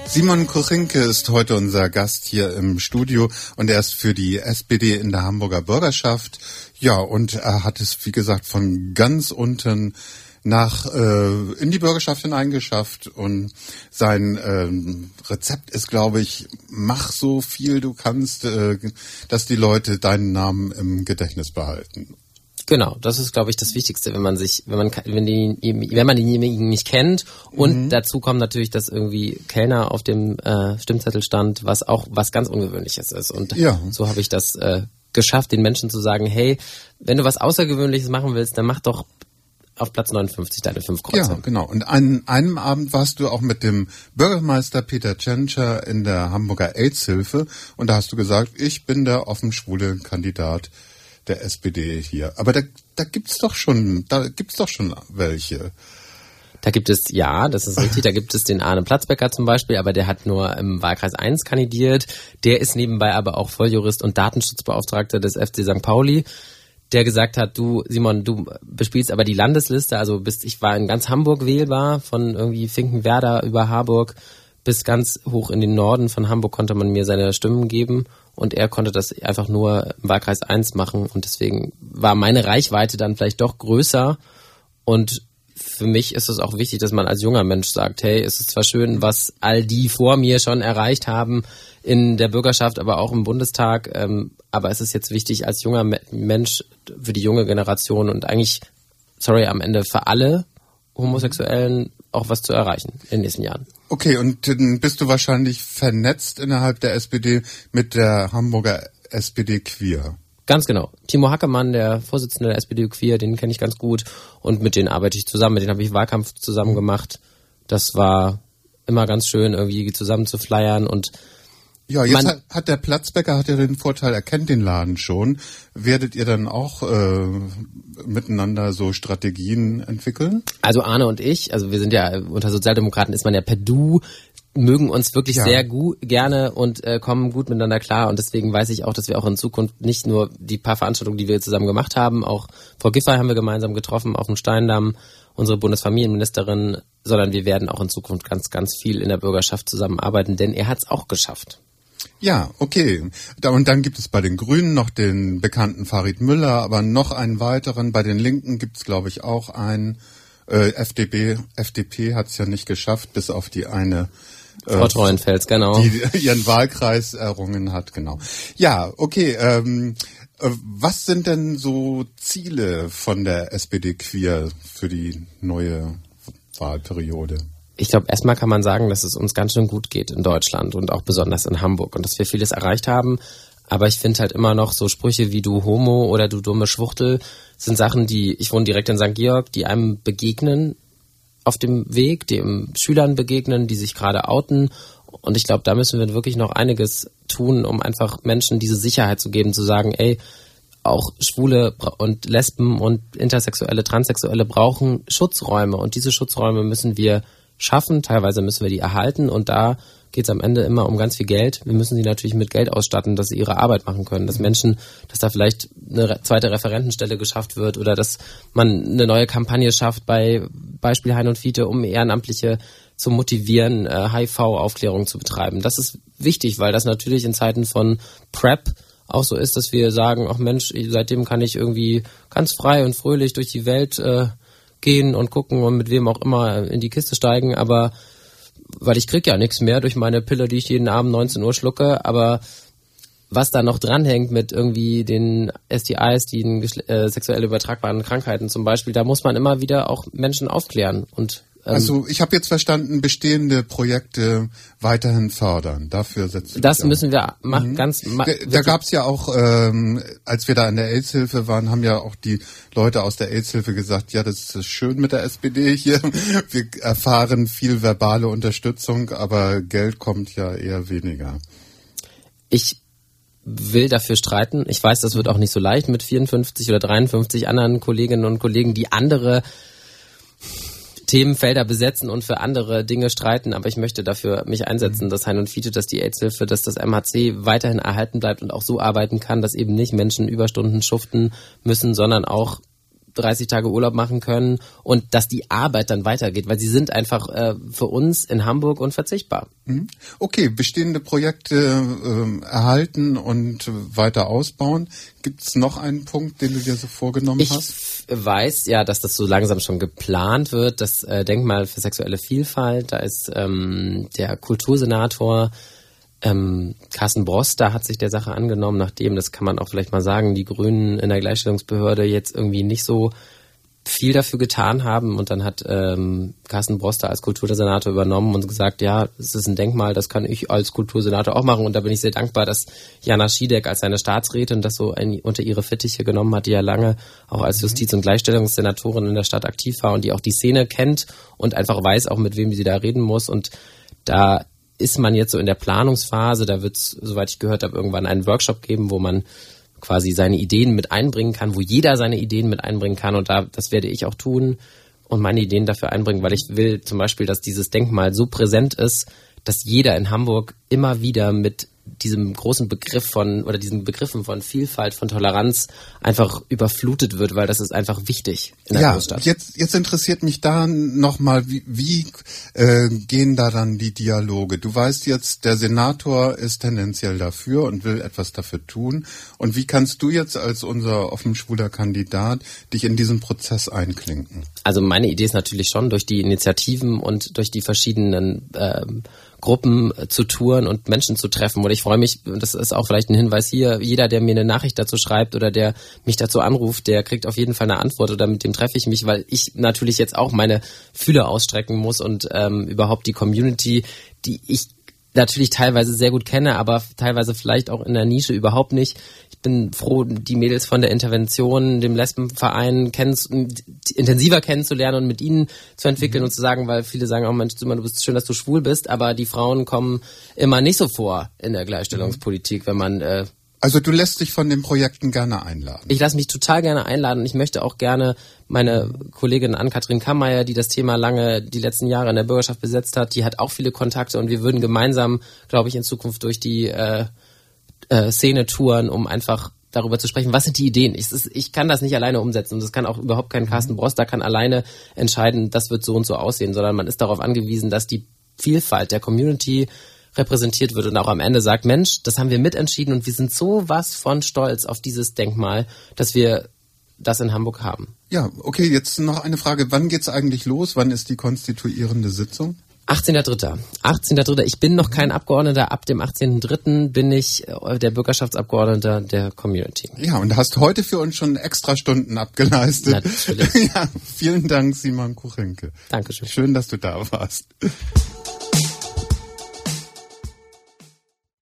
Simon Kuchinke ist heute unser Gast hier im Studio und er ist für die SPD in der Hamburger Bürgerschaft. Ja, und er hat es, wie gesagt, von ganz unten in die Bürgerschaft hineingeschafft und sein Rezept ist, glaube ich, mach so viel du kannst, dass die Leute deinen Namen im Gedächtnis behalten. Genau, das ist, glaube ich, das Wichtigste, wenn man denjenigen nicht kennt. Und dazu kommt natürlich, dass irgendwie Kellner auf dem Stimmzettel stand, was auch was ganz Ungewöhnliches ist. Und so habe ich das geschafft, den Menschen zu sagen, hey, wenn du was Außergewöhnliches machen willst, dann mach doch auf Platz 59 deine 5 Kreuze. Ja, genau. Und an einem Abend warst du auch mit dem Bürgermeister Peter Tschentscher in der Hamburger AIDS-Hilfe und da hast du gesagt, ich bin der offen schwule Kandidat der SPD hier. Aber da gibt's doch schon welche. Da gibt es, ja, das ist richtig, da gibt es den Arne Platzbecker zum Beispiel, aber der hat nur im Wahlkreis 1 kandidiert. Der ist nebenbei aber auch Volljurist und Datenschutzbeauftragter des FC St. Pauli, der gesagt hat, du, Simon, du bespielst aber die Landesliste, also ich war in ganz Hamburg wählbar, von irgendwie Finkenwerder über Harburg bis ganz hoch in den Norden von Hamburg konnte man mir seine Stimmen geben. Und er konnte das einfach nur im Wahlkreis 1 machen und deswegen war meine Reichweite dann vielleicht doch größer und für mich ist es auch wichtig, dass man als junger Mensch sagt, hey, es ist zwar schön, was all die vor mir schon erreicht haben in der Bürgerschaft, aber auch im Bundestag, aber es ist jetzt wichtig als junger Mensch für die junge Generation und eigentlich, am Ende für alle Homosexuellen auch was zu erreichen in den nächsten Jahren. Okay, und dann bist du wahrscheinlich vernetzt innerhalb der SPD mit der Hamburger SPD Queer. Ganz genau. Timo Hackemann, der Vorsitzende der SPD Queer, den kenne ich ganz gut und mit denen arbeite ich zusammen, mit denen habe ich Wahlkampf zusammen gemacht. Das war immer ganz schön, irgendwie zusammen zu flyern und ja, jetzt hat der Platzbecker den Vorteil, er kennt den Laden schon. Werdet ihr dann auch miteinander so Strategien entwickeln? Also Arne und ich, also wir sind ja, unter Sozialdemokraten ist man ja per Du, mögen uns wirklich sehr gerne und kommen gut miteinander klar und deswegen weiß ich auch, dass wir auch in Zukunft nicht nur die paar Veranstaltungen, die wir zusammen gemacht haben, auch Frau Giffey haben wir gemeinsam getroffen auf dem Steindamm, unsere Bundesfamilienministerin, sondern wir werden auch in Zukunft ganz, ganz viel in der Bürgerschaft zusammenarbeiten, denn er hat es auch geschafft. Ja, okay. Und dann gibt es bei den Grünen noch den bekannten Farid Müller, aber noch einen weiteren. Bei den Linken gibt es, glaube ich, auch einen. FDP hat es ja nicht geschafft, bis auf die eine Frau Treuenfels, genau. Die ihren Wahlkreis errungen hat, genau. Ja, okay. Was sind denn so Ziele von der SPD Queer für die neue Wahlperiode? Ich glaube, erstmal kann man sagen, dass es uns ganz schön gut geht in Deutschland und auch besonders in Hamburg und dass wir vieles erreicht haben. Aber ich finde halt immer noch so Sprüche wie du Homo oder du dumme Schwuchtel sind Sachen, ich wohne direkt in St. Georg, die einem begegnen auf dem Weg, dem Schülern begegnen, die sich gerade outen. Und ich glaube, da müssen wir wirklich noch einiges tun, um einfach Menschen diese Sicherheit zu geben, zu sagen, ey, auch Schwule und Lesben und Intersexuelle, Transsexuelle brauchen Schutzräume und diese Schutzräume müssen wir schaffen, teilweise müssen wir die erhalten und da geht es am Ende immer um ganz viel Geld. Wir müssen sie natürlich mit Geld ausstatten, dass sie ihre Arbeit machen können, dass da vielleicht eine zweite Referentenstelle geschafft wird oder dass man eine neue Kampagne schafft bei Beispiel Hein und Fiete, um Ehrenamtliche zu motivieren, HIV-Aufklärung zu betreiben. Das ist wichtig, weil das natürlich in Zeiten von PrEP auch so ist, dass wir sagen, ach Mensch, seitdem kann ich irgendwie ganz frei und fröhlich durch die Welt gehen und gucken und mit wem auch immer in die Kiste steigen, aber weil ich krieg ja nichts mehr durch meine Pille, die ich jeden Abend 19 Uhr schlucke, aber was da noch dranhängt mit irgendwie den STIs, den sexuell übertragbaren Krankheiten zum Beispiel, da muss man immer wieder auch Menschen aufklären und also ich habe jetzt verstanden, bestehende Projekte weiterhin fördern. Dafür setzt das müssen wir machen. Da gab's ja auch, als wir da in der AIDS-Hilfe waren, haben ja auch die Leute aus der AIDS-Hilfe gesagt, ja, das ist schön mit der SPD hier. Wir erfahren viel verbale Unterstützung, aber Geld kommt ja eher weniger. Ich will dafür streiten. Ich weiß, das wird auch nicht so leicht mit 54 oder 53 anderen Kolleginnen und Kollegen, die andere Themenfelder besetzen und für andere Dinge streiten, aber ich möchte dafür mich einsetzen, dass Hein und Fiete, dass die AIDS-Hilfe, dass das MHC weiterhin erhalten bleibt und auch so arbeiten kann, dass eben nicht Menschen Überstunden schuften müssen, sondern auch 30 Tage Urlaub machen können und dass die Arbeit dann weitergeht, weil sie sind einfach für uns in Hamburg unverzichtbar. Okay, bestehende Projekte erhalten und weiter ausbauen. Gibt es noch einen Punkt, den du dir so vorgenommen hast? Ich weiß ja, dass das so langsam schon geplant wird, das Denkmal für sexuelle Vielfalt. Da ist der Kultursenator Carsten Broster hat sich der Sache angenommen, nachdem, das kann man auch vielleicht mal sagen, die Grünen in der Gleichstellungsbehörde jetzt irgendwie nicht so viel dafür getan haben. Und dann hat Carsten Broster als Kultursenator übernommen und gesagt, ja, es ist ein Denkmal, das kann ich als Kultursenator auch machen. Und da bin ich sehr dankbar, dass Jana Schiedek als seine Staatsrätin das so unter ihre Fittiche genommen hat, die ja lange auch als Justiz- und Gleichstellungssenatorin in der Stadt aktiv war und die auch die Szene kennt und einfach weiß auch, mit wem sie da reden muss. Und da ist man jetzt so in der Planungsphase, da wird es, soweit ich gehört habe, irgendwann einen Workshop geben, wo man quasi seine Ideen mit einbringen kann, wo jeder seine Ideen mit einbringen kann und das werde ich auch tun und meine Ideen dafür einbringen, weil ich will zum Beispiel, dass dieses Denkmal so präsent ist, dass jeder in Hamburg immer wieder mit diesem großen Begriff oder diesen Begriffen von Vielfalt, von Toleranz einfach überflutet wird, weil das ist einfach wichtig in der Großstadt. Jetzt interessiert mich da nochmal, wie gehen da dann die Dialoge? Du weißt jetzt, der Senator ist tendenziell dafür und will etwas dafür tun. Und wie kannst du jetzt als unser offen schwuler Kandidat dich in diesen Prozess einklinken? Also meine Idee ist natürlich schon, durch die Initiativen und durch die verschiedenen Gruppen zu touren und Menschen zu treffen. Und ich freue mich, und das ist auch vielleicht ein Hinweis hier, jeder, der mir eine Nachricht dazu schreibt oder der mich dazu anruft, der kriegt auf jeden Fall eine Antwort oder mit dem treffe ich mich, weil ich natürlich jetzt auch meine Fühler ausstrecken muss und überhaupt die Community, die ich natürlich teilweise sehr gut kenne, aber teilweise vielleicht auch in der Nische überhaupt nicht. Ich bin froh, die Mädels von der Intervention, dem Lesbenverein intensiver kennenzulernen und mit ihnen zu entwickeln und zu sagen, weil viele sagen, oh Mensch, du bist schön, dass du schwul bist, aber die Frauen kommen immer nicht so vor in der Gleichstellungspolitik, wenn man also du lässt dich von den Projekten gerne einladen? Ich lasse mich total gerne einladen. Ich möchte auch gerne meine Kollegin Ann-Kathrin Kammeyer, die das Thema lange die letzten Jahre in der Bürgerschaft besetzt hat, die hat auch viele Kontakte und wir würden gemeinsam, glaube ich, in Zukunft durch die Szene touren, um einfach darüber zu sprechen, was sind die Ideen. Ich kann das nicht alleine umsetzen und das kann auch überhaupt kein Carsten Broster kann alleine entscheiden, das wird so und so aussehen, sondern man ist darauf angewiesen, dass die Vielfalt der Community repräsentiert wird und auch am Ende sagt, Mensch, das haben wir mitentschieden und wir sind so was von stolz auf dieses Denkmal, dass wir das in Hamburg haben. Ja, okay, jetzt noch eine Frage. Wann geht's eigentlich los? Wann ist die konstituierende Sitzung? 18.3. 18.3. Ich bin noch kein Abgeordneter. Ab dem 18.3. bin ich der Bürgerschaftsabgeordneter der Community. Ja, und hast heute für uns schon extra Stunden abgeleistet. Natürlich. Ja, vielen Dank, Simon Kuchenke. Dankeschön. Schön, dass du da warst.